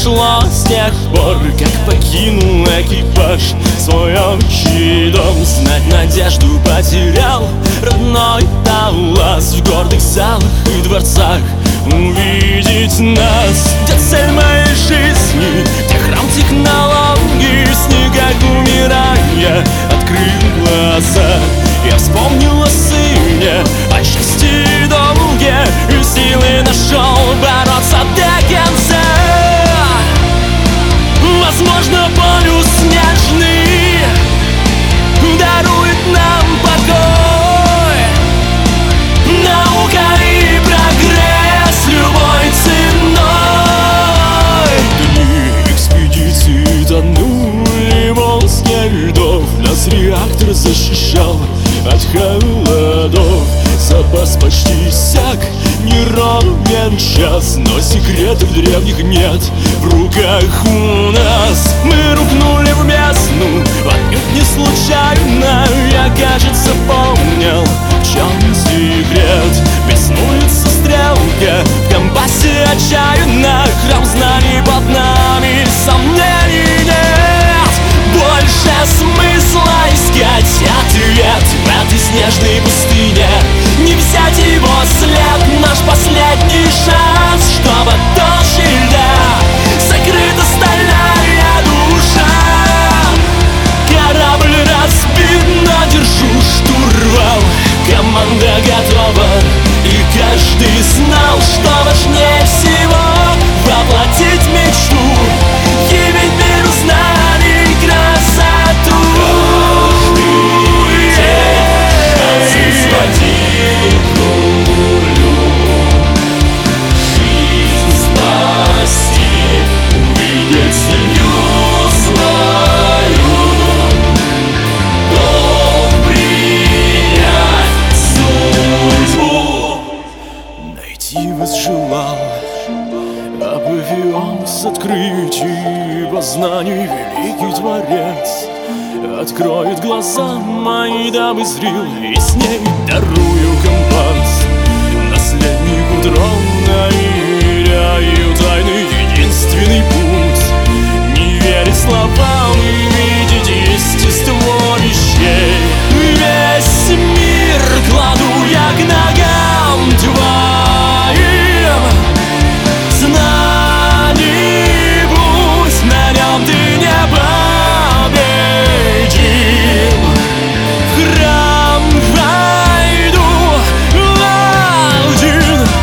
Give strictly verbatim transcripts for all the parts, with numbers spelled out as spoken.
прошло с тех пор, как покинул экипаж свой отчий дом. Знать надежду потерял родной Талас в гордых залах и дворцах. Увидеть нас, где цель моей жизни, где храм технологий, в снегах умирая, открыл глаза. Я вспомнил о сыне, о чести и долге, и силы нашел бороться до конца. Возможно, полюс снежный дарует нам покой. Наука и прогресс любой ценой. Дни экспедиции тонули в волске льдов. Нас реактор защищал от холодов. Запас почти иссяк, не ровен час, но секретов древних нет в руках у нас. Мы рухнули в бездну, отнюдь не случайно. Я, кажется, понял, в чем секрет. Беснуется стрелка в компасе отчаянно. Храм знаний под нами, сомнений нет. Больше смысла искать ответ в этой снежной пустыне. Не взять его след, наш последний шанс, чтобы толще льда закрыта стальная душа. Корабль разбит, но держу штурвал. Команда готова, и каждый знал, что важнее всего воплотить мечту, явить миру знаний красоту. Возжелал обывион с открытий познаний. Великий Творец откроет глаза мои, дабы зрил, и с ней дарую компас наследнику трона и раю тайны. Единственный путь — не верить словам и видеть естество вещей. Весь мир кладу я к ногам твоим. Знаний путь, на нем ты не победим. В храм войду один.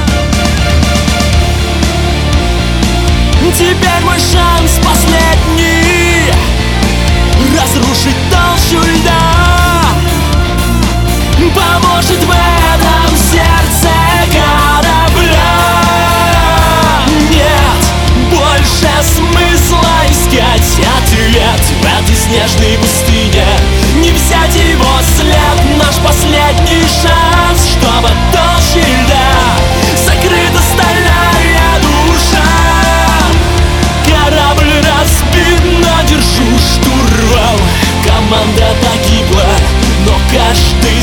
Теперь мой шанс последний разрушить толщу льда. Поможет в этом сердце корабля. Нет больше смысла искать ответ в этой снежной пустыне. Не взять его след, наш последний шанс, чтобы толще льда закрыта стальная душа. Корабль разбит, но держу штурвал. Команда погибла, но каждый